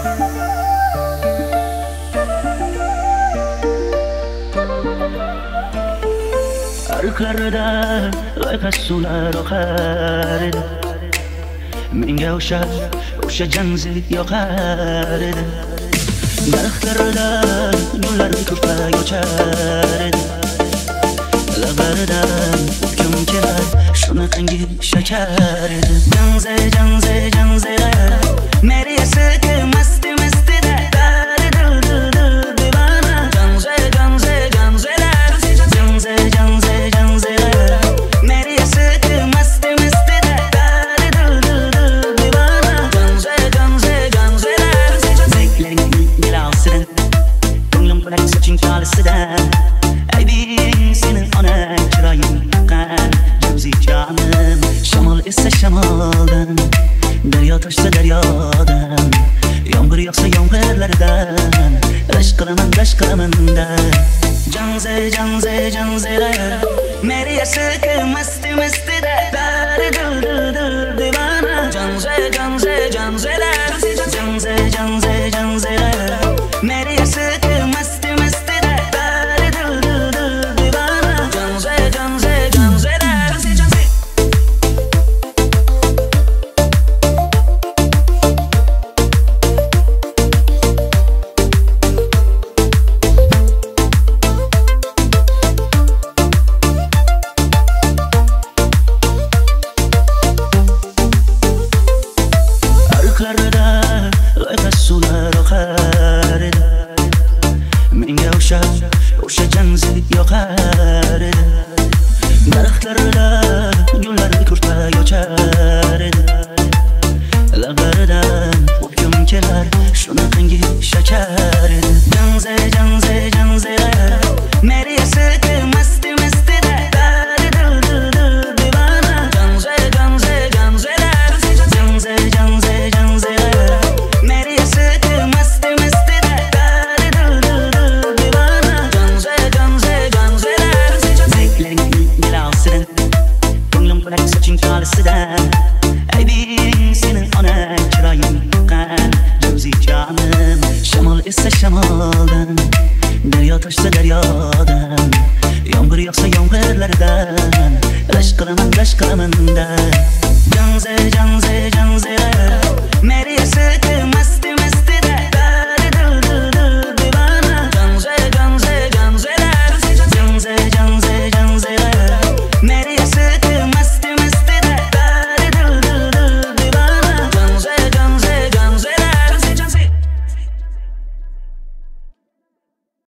Arıqlarda loyqa suvlar oqar edi. Menga o'sha janzi yoqar edi. Daraxtlarda gullar ko'ppak ochar edi. Labaridan o'pkim kelar, shunaqangi shakar edi. Janzi meri esiki masti da divana. Janzi meri esiki masti da divana. Zevklerin belasıdan, ko'nglim kulak soching chalisidan. Aybing senin ona chiroying yoqqan juzi jonim. Shamol esa shamoldan, daryo toshsa daryodan, yomg'ir yog'sa yomg'irlardan, rashk qilaman-da. Janzi meri esiki masti da divana. Janzi meri esiki masti da divana. Janzi Arıqlarda loyqa suvlar oqar edi. Menga o'sha janzi yoqar edi. Daraxtlarda gullar ko'ppak ochar edi. Labaridan o'pkim kelar, shunaqangi shakar edi. Janzi meri esiki masti da divana. Janzi meri esiki masti da divana. Zevklerin belasıdan, ko'nglim kulak soching chalisidan. Aybing senin ona chiroying yoqqan juzi jonim. Shamol esa shamoldan, daryo toshsa daryodan, yomg'ir yog'sa yomg'irlardan, rashk qilaman-da. Janzi